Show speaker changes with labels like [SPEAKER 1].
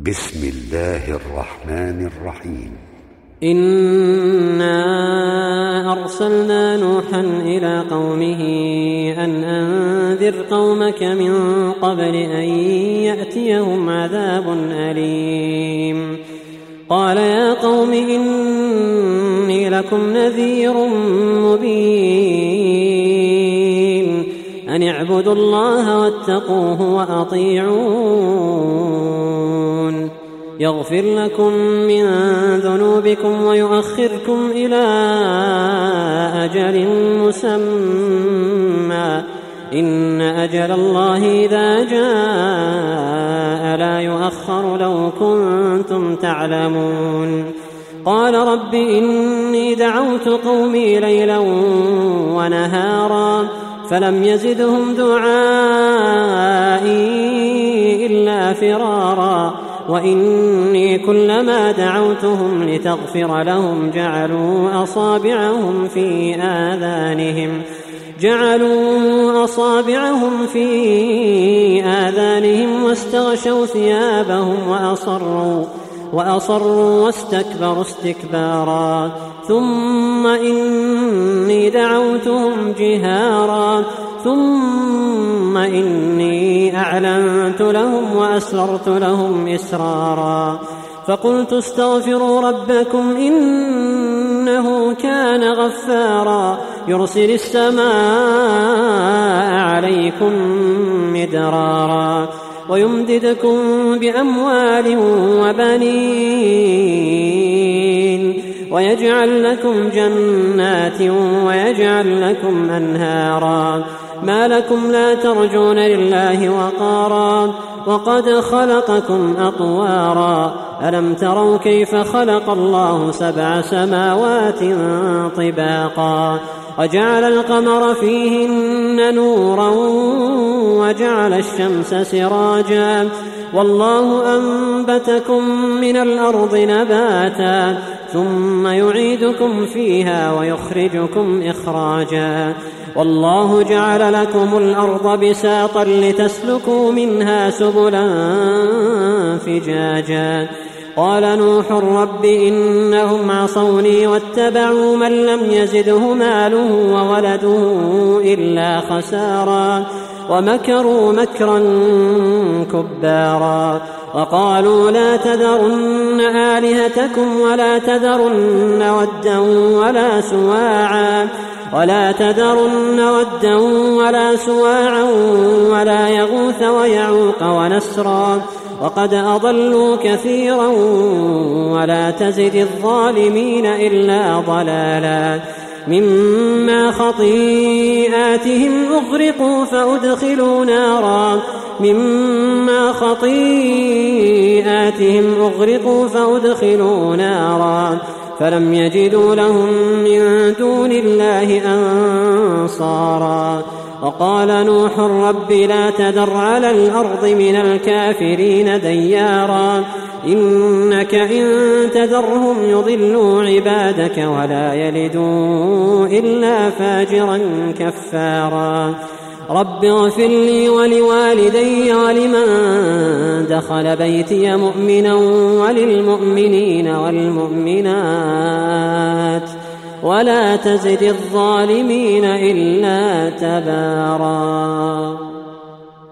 [SPEAKER 1] بسم الله الرحمن الرحيم.
[SPEAKER 2] إنا أرسلنا نوحا إلى قومه أن أنذر قومك من قبل أن يأتيهم عذاب أليم. قال يا قوم إني لكم نذير مبين أن اعبدوا الله واتقوه وأطيعون يغفر لكم من ذنوبكم ويؤخركم إلى أجل مسمى إن أجل الله إذا جاء لا يؤخر لو كنتم تعلمون. قال رب إني دعوت قومي ليلا ونهارا فلم يزدهم دعائي إلا فرارا وإني كلما دعوتهم لتغفر لهم جعلوا أصابعهم في آذانهم واستغشوا ثيابهم وأصروا واستكبروا استكبارا ثم إني دعوتهم جهارا ثم إني أعلنت لهم وأسررت لهم إسرارا فقلت استغفروا ربكم إنه كان غفارا يرسل السماء عليكم مدرارا ويمددكم بأموال وبنين ويجعل لكم جنات ويجعل لكم أنهارا ما لكم لا ترجون لله وقارا وقد خلقكم أطوارا ألم تروا كيف خلق الله 7 سماوات طباقا وجعل القمر فيهن نورا وجعل الشمس سراجا والله أنبتكم من الأرض نباتا ثم يعيدكم فيها ويخرجكم إخراجا والله جعل لكم الأرض بساطا لتسلكوا منها سبلا فجاجا. قال نوح رب إنهم عصوني واتبعوا من لم يزده ماله وولده إلا خسارا ومكروا مكرا كبارا وقالوا لا تذرن آلهتكم ولا تذرن ودا ولا سواعا ولا يغوث ويعوق ونسرا وقد أضلوا كثيرا ولا تزد الظالمين إلا ضلالا مما خطيئاتهم أغرقوا فأدخلوا نارا فلم يجدوا لهم من دون الله أنصارا. وقال نوح رب لا تذر على الأرض من الكافرين ديارا إنك إن تذرهم يضلوا عبادك ولا يلدوا إلا فاجرا كفارا. رب اغفر لي ولوالدي ولمن دخل بيتي مؤمنا وللمؤمنين والمؤمنات ولا تزد الظالمين إلا تبارا.